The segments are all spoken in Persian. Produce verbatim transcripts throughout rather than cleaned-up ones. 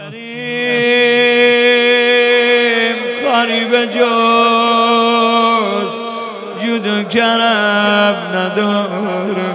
کاری به جز جود و کرم نداره.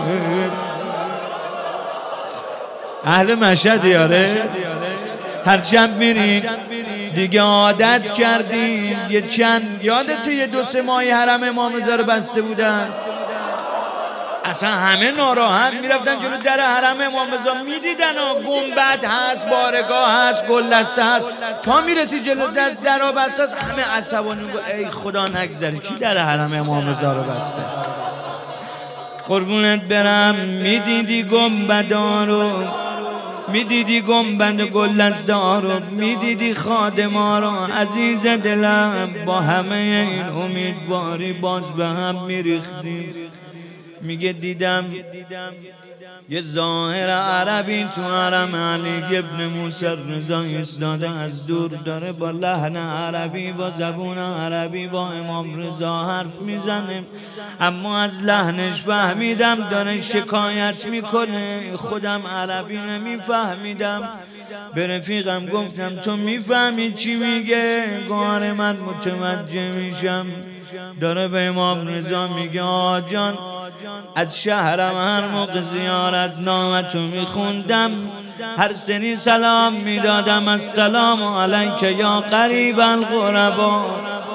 اهل مشهد یاره هر شب میرین دیگه عادت کردیم. یه چند یادته یه دو سه ماهی حرم امام رضا رو بسته بودن، اصلا همه ناراحت میرفتن جلو در حرم امام رضا میدیدن و گنبد هست، بارگاه هست، گلدسته هست، تا میرسی جلو در درا بسته هست همه عصبانی میگن ای خدا نگذره کی در حرم امام رضا رو بسته. قربونت برم میدیدی گنبدا رو، میدیدی گنبد و گلدسته ها رو، میدیدی خادما رو. عزیز دلم با همه این امیدواری باز به هم میریختیم. میگه دیدم یه ظاهر عربی تو حرم علی ابن موسی رضا ایستاده، از دور داره با لحن عربی با زبون عربی با امام رضا حرف میزنه، اما از لحنش فهمیدم داره شکایت میکنه. خودم عربی نمیفهمیدم. به رفیقم گفتم تو میفهمی چی میگه؟ گوهر من متوجه میشم. داره به امام رضا میگه آجان از شهرم هر موقع زیارت نامتو میخوندم هر سری سلام میدادم السلام علیک یا قریب الغربا.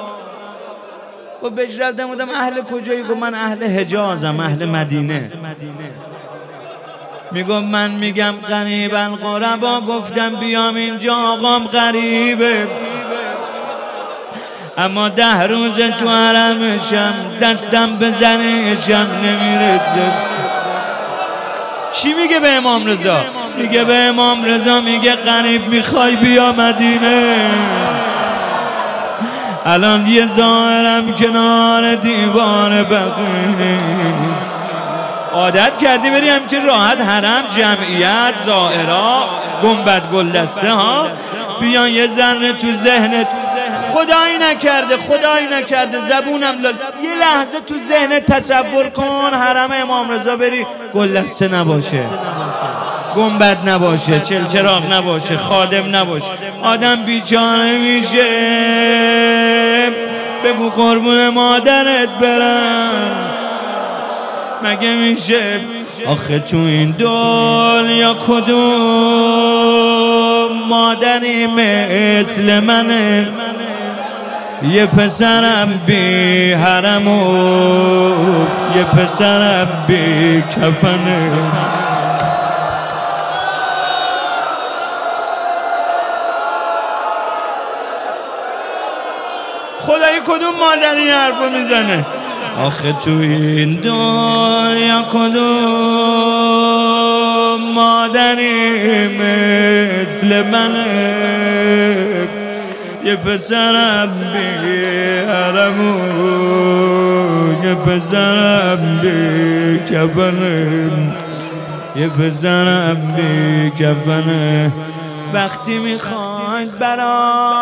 و بهش رفتم بودم اهل کجایی؟ گفت من اهل حجازم، اهل مدینه. میگم من میگم قریب الغربا. گفتم بیام اینجا آقام غریبه، اما ده روز تو حرمشم دستم به زنشم نمیرسه. چی میگه به امام رضا؟ میگه به امام رضا میگه قریب میخوای بیا مدینه. الان یه ظاهرم کنار دیوار بقینه. عادت کردی بری همچین راحت حرم، جمعیت، زائرا، گنبد گلدسته ها بیان یه ذره تو ذهنت خدایی نکرده خدایی نکرده زبونم لال یه لحظه تو ذهنت تصور کن حرم امام رضا بری گلدسته نباشه، گنبد نباشه، چلچراغ نباشه، خادم نباشه، آدم بیچاره میشه. بگو قربون مادرت برم مگه میشه؟ آخه تو این دنیا کدوم مادری مثل منه؟ یه پسرم بی حرم و یه پسرم بی کفنه. خدایی کدوم مادری حرفو میزنه؟ آخه تو این دنیا کدوم مادری مثل منه؟ یه پسرم بی حرم و یه پسرم بی کفنه، یه پسرم بی کفنه. وقتی میخواید برا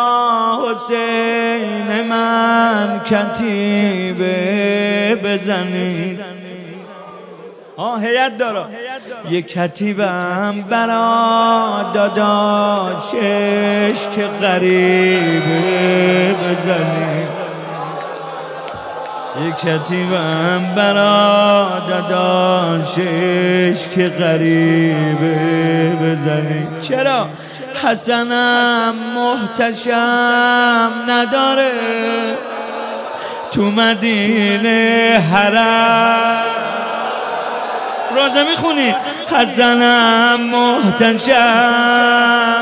حسین من کتیبه بزنید، آه هیئت داره، یه کتیبم برا داداشش که غریبه بزنید، یه کتیبم برا داداشش که غریبه بزنید. چرا؟ حسنم محتشم نداره تو مدینه حرم. روزه میخونی؟ حسنم محتشم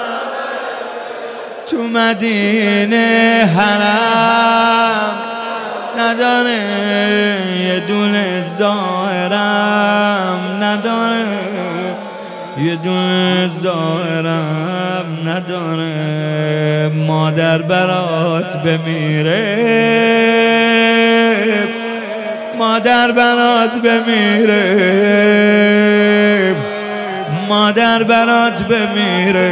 تو مدینه حرم نداره، یه دونه ظاهرم نداره، یه دونه ظاهرم نداره. مادر برات بمیره، مادر برات بمیره، مادر برات بمیره.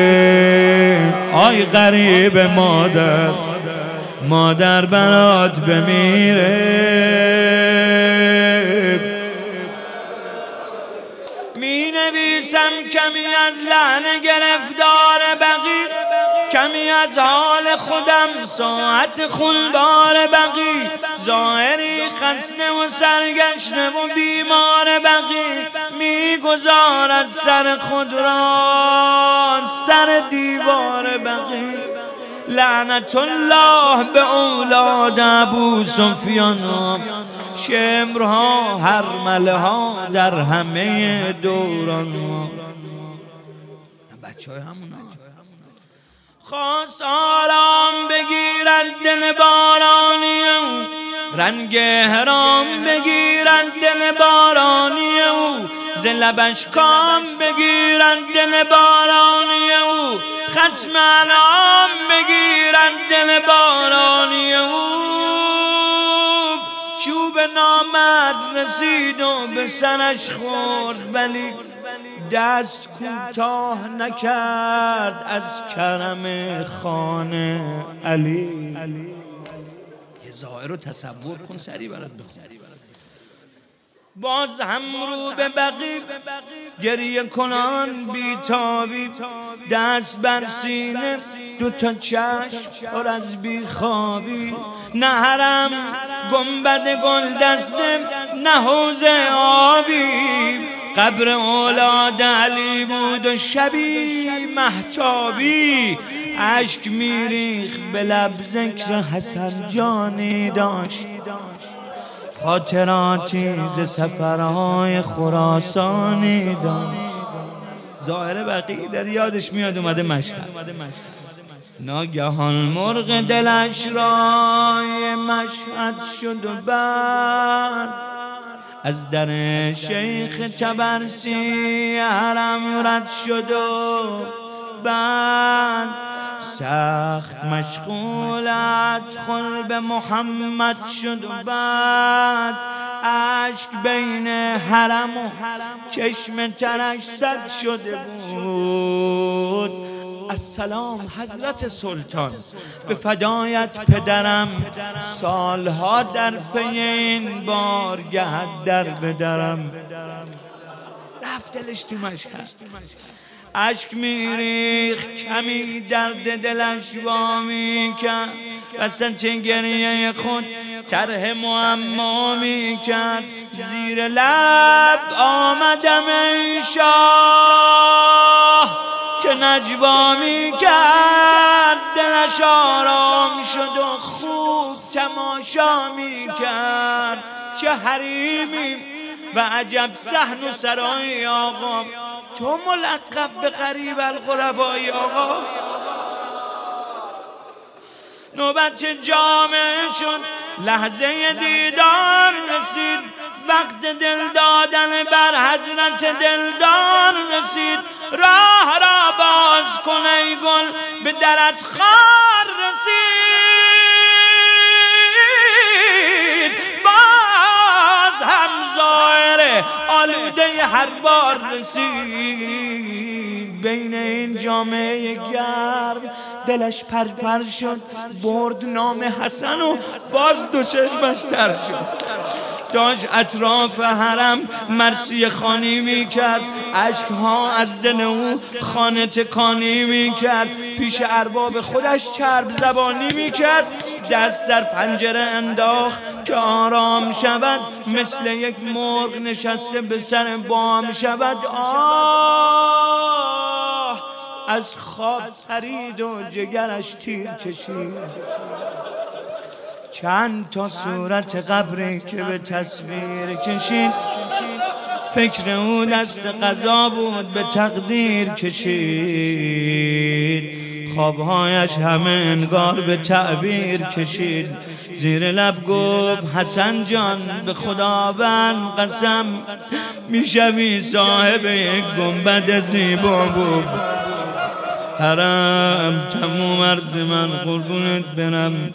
آی غریب مادر، مادر برات بمیره. می نویسم کمی از لحن گرفتار بقیه کمی از حال خودم ساعت خونبار بقی، ظاهری خسته و سرگشته و بیمار بقی، میگذارد سر خود را سر دیوار بقی. لعنت الله به اولاد ابو سفیان، شمرها هرمله ها در همه دوران. بچه های همونا خواست آرام بگیرد دل بارانی، رنگ حرام بگیرد دل بارانی او، ز لبش کام بگیرد دل بارانی او، ختم انعام بگیرد دل بارانی او. چوب نامرد رسید و به سرش خورد، ولی دست کوتاه نکرد از کرم خانه علی. یه ظاهر رو تصور کن، سری برات بخون. باز هم رو به بقی گریه کنان بیتابی، دست بر سینه دو تا چشم پر از بیخوابی، نه حرم گنبد گل دسته نه حوض آبی، قبر اولاد علی بود و شبی مهتابی، اشک میریخ به لب ذکر حسن جانی داشت، خاطراتی ز سفرهای خراسانی داشت. ظاهر بقی در یادش میاد اومده مشهد، ناگهان مرغ دلش رای مشهد شد و بعد از در شیخ تبرسی حرم رد شد و بعد سخت مشغول ادخل به محمد شد و بعد اشک بین حرم و چشم ترش سد شده بود. السلام حضرت سلطان، به فدایت پدرم، سالها در پی این بارگهت در بدرم. رفت دلش تو مشهد، اشک میریخ کمی درد دلش وامی کرد، وسط گریه خود طرح معما می کرد، زیر لب آمدم ای شاه که نجوا می کرد، دلش آرام شد و خوب تماشا می کرد. چه حریمی و عجب صحن و سرای آقا، تو ملقب به غریب الغربای آقا. نوبت جامعه شد، لحظه دیدار رسید، وقت دل دادن بر حضرت دلدار رسید. راه را باز کن ای گل، به درت خار رسید. باز هم ظاهر آلوده هر بار رسید. بین این جامعه گرم دلش پرپر شد، برد نام حسن و باز دو چشمش تر شد. داشت اطراف حرم مرسی خانی می کرد، اشکها از دل او خانه تکانی می کرد، پیش ارباب خودش چرب زبانی می کرد. دست در پنجره انداخت که آرام شود، مثل یک مرغ نشسته به سر بام شود. آه از خواب پرید و جگرش تیر کشید. چند تا صورت قبری که به تصویر کشید، فکر او دست قضا بود به تقدیر کشید. خوابهایش همه انگار به تعبیر کشید. زیر لب گفت حسن جان به خداوند قسم، میشوی صاحب یک گنبد زیبا بود. حرم تموم عرض من قربونت برم،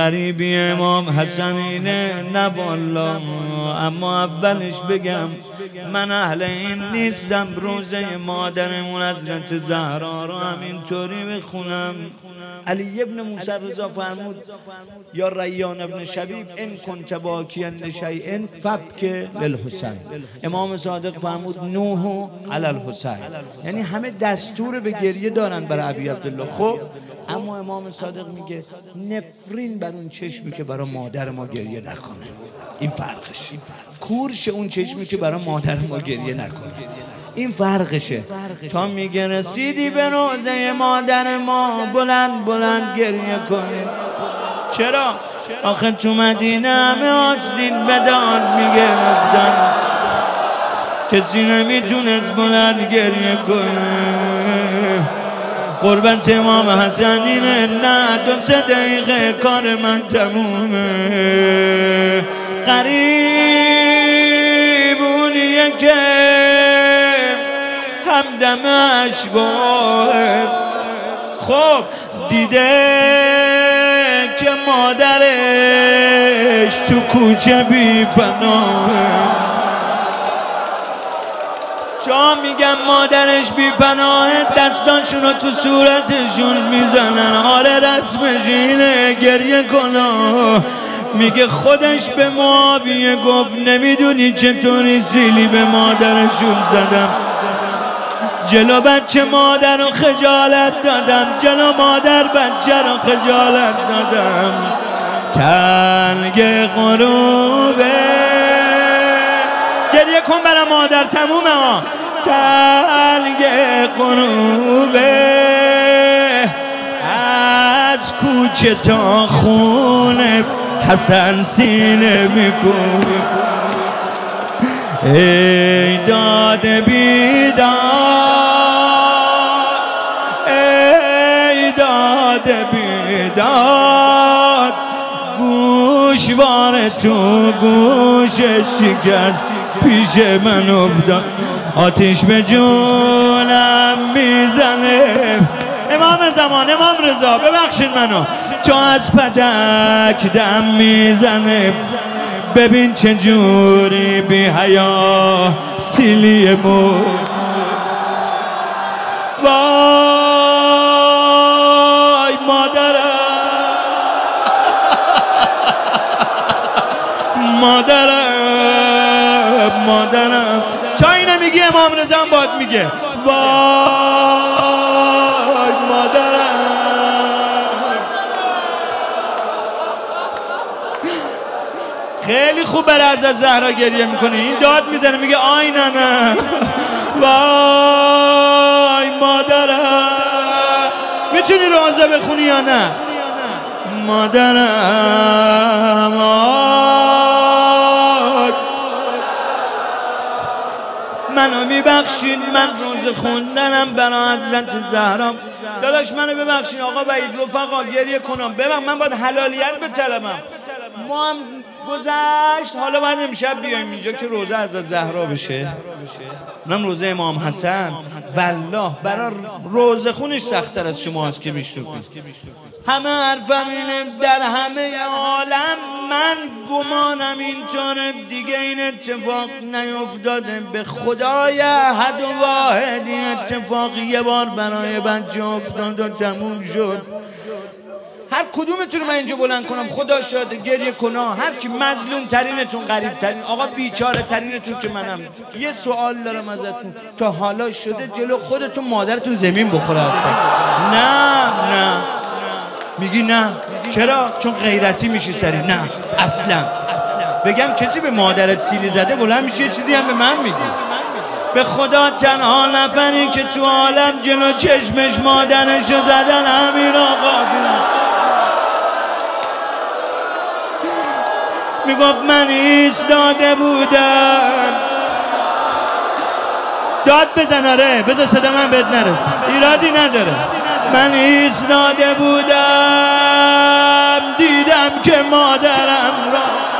قریبی امام حسن اینه نه والا. اما اولش بگم من اهل این نیستم روزه مادرمون حضرت زهرا رو همینطوری بخونم. علی ابن موسی رضا فرمود یا ریان ابن شبیب ان کنت باکیا لشیء فبک للحسین. امام صادق فرمود نوح علی الحسین، یعنی همه دستور به گریه دارن برای ابی عبدالله. خب اما امام صادق میگه نفرین بر اون چشمی که برای مادر ما گریه نکنه. این فرقش، کورش اون چشمی که برای مادر ما گریه نکنه، این فرقشه. تا میگه رسیدی به روزه مادر ما بلند بلند گریه کنید. چرا؟ آخه تو مدینه همه آستین به داد میگرفتن، کسی نمیتونست بلند گریه کنه. قربت امام حسن اینه، نه دو سه دقیقه کار من تمومه. قریب اونیه که همدمش گوه خب دیده که مادرش تو کوچه بی پناهه. جا میگم مادرش بی پناهه، دستانشون رو تو صورتشون میزنن، حال رسمش اینه گریه کنا. میگه خودش به معاویه گفت نمیدونی چطوری سیلی به مادرشون زدم، جلو بچه مادر رو خجالت دادم، جلو مادر بچه رو خجالت دادم. تلگ غروبه گریه کن برای مادر، تمومه ها. تلگ غروبه از کوچه تا خونه حسن سینه میکنه. ای داد بیداد، ای داد بیداد، گوشوار تو گوشش شکست پیش من افتاد، آتیش به جونم میزنه. امام زمان، امام رضا ببخشید منو، تو از پدک دم میزنه. ببین چه جوری بی حیا سیلی مو. وای مادرم، مادرم، مادرم. تا اینه میگی امام رضا هم باید میگه وای مادرم. خیلی خوب برای حضرت زهرا گریه میکنه، این داد میزنه میگه آی نه نه وای مادرم. میتونی روزه بخونی یا نه؟ مادرم آی منو میبخشید، من روز خوندنم برای حضرت زهرا. داداش منو ببخشید آقا وحید، رفقا گریه کنم ببخش، من باید حلالیت بطلبم. ما هم گذشت، حالا باید امشب بیایم اینجا که روزه از زهرا بشه. من روزه امام حسن والله برای روزه خونش سخت‌تر از شما هست که میشنفید. همه حرفم اینه در همه عالم من گمانم اینطوره، دیگه این اتفاق نیفتاده. به خدای احد و واحد این اتفاق یه بار برای بچه افتاد و تموم شد. هر کدومتون من اینجا بلند کنم خدا شاده گریه کنا، هر کی مظلوم ترینتون، غریب ترین، آقا بیچاره ترینتون که منم. یه سوال دارم ازتون، تا حالا شده جلو خودتون مادرتون زمین بخوره اصلا؟ نه نه میگی نه. چرا؟ چون غیرتی میشی سری. نه اصلا. بگم کسی به مادرت سیلی زده بلند میشه یه چیزی هم به من میگی. به خدا تنها نفری که تو عالم جلو چشمش مادرشو زدن همین آقا میگفت من ایستاده بودم. داد بزن، آره بذار صدا من بهت نرسه، ایرادی نداره. من ایستاده بودم دیدم که مادرم را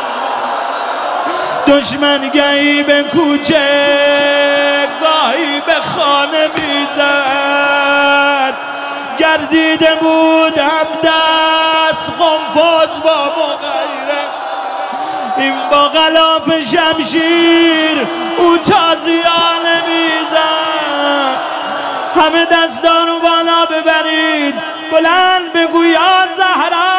دشمن گهی به کوچه گاهی به خانه میزد. گردیده بودم دست قنفذ با مغیره. این با غلاف شمشیر او تازیانه میزد. همه دستان رو بالا ببرید، بلند بگو یا زهرا